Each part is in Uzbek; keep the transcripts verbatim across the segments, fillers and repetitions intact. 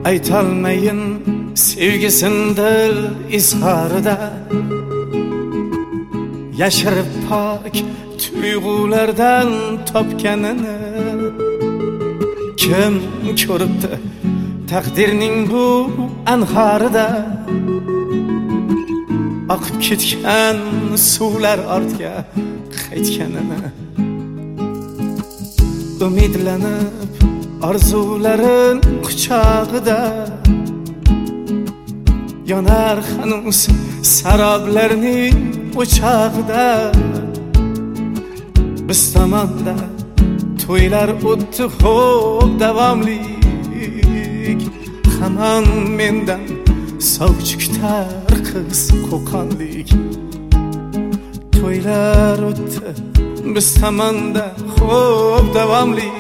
aytolmayin sevgisin dil izharida, yashirib pok tuyg'ulardan topganini kim ko'ribdi taqdirning bu anharida, oqib ketgan suvlar ortga qaytganini, umidlanib orzularin quchog'ida yonar hanuz saroblarning o'chog'ida. Biz tomonda to'ylar o'tdi xo'p davomlik, hamon mendan sovchi kutar qiz qo'qonlik. To'ylar o'tdi biz tomonda xo'p davomlik,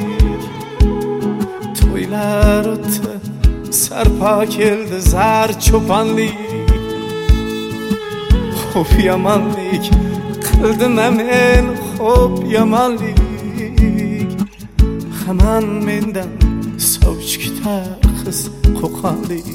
to'ylar o'tdi sarpo keldi zar cho'ponlik. Xo'p yomonlik qildim men, xo'p yomonlik, hamon mendan sovchi kutar qiz qo'qonlik.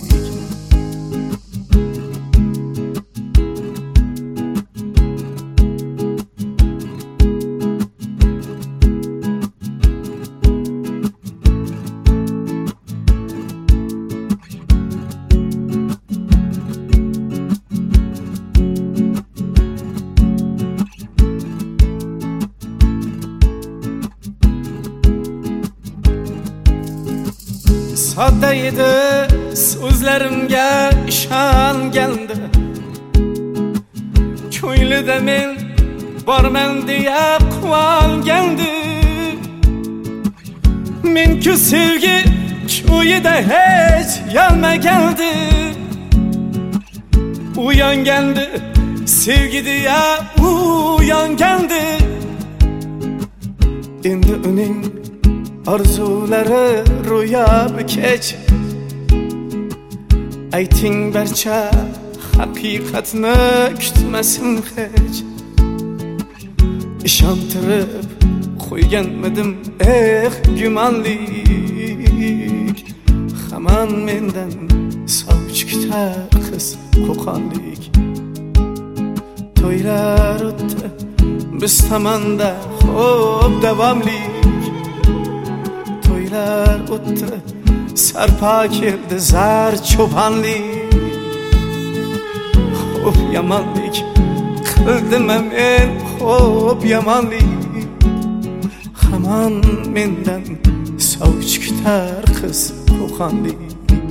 Sodda edi so'zlarimga ishongandi, ko'nglida men borman deya quvongandi. Men-ku sevgi ko'yida hech yonmagandi, uyongandi sevgi deya uyongandi. Endi uning orzulari ro'yobi kech, ayting barcha haqiqatni kutmasin hech. Ishontirib qo'yganmidim eh gumonlik, hamon mendan sovchi kutar qiz qo'qonlik. To'ylar o'tdi biz tomonda xo'p davomlik, to'ylar o'tdi sarpo keldi zar cho'ponlik. Xo'p yomonlik qildim men, xo'p yomonlik, hamon mendan sovchi kutar qiz qo'qonlik.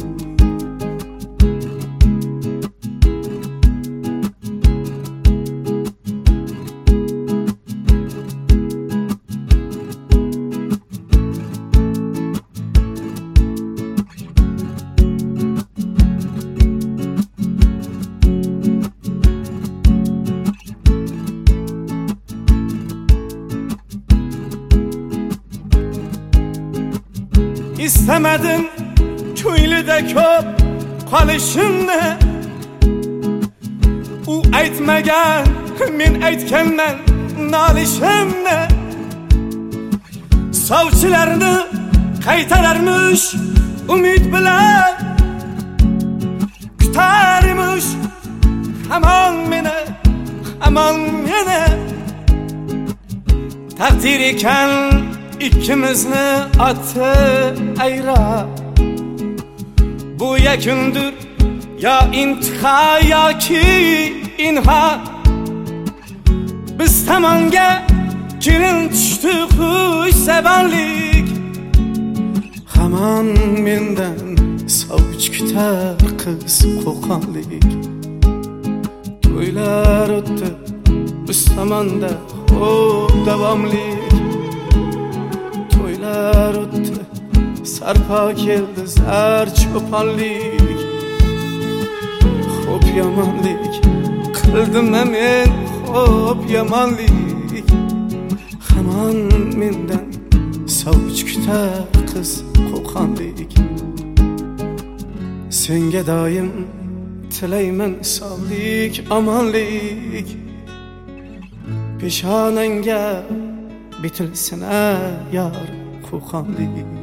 İstemedim ko'nglida ko'p qolishimni, u aytmagan men aytganman nolishimni. Sovchilarni qaytararmish umid bilan, kutarmish hamon meni, hamon meni. Taqdir ekan ikkimizni oti ayra, bu yakundir yo intiho yoki inha. Biz tomonga kelin tushdi xushsabanlik, hamon mendan sovchi kutar qiz qo'qonlik. To'ylar o'tdi biz tomonda xo'p davomlik, to'ylar o'tdi sarpo keldi zar cho'ponlik. Xo'p yomonlik qildim men, xo'p yomonlik, hamon mendan sovchi kutar qiz qo'qonlik. Senga doim tilayman sog'lik omonlik, peshonangga bitilsin yor qo'qonlik.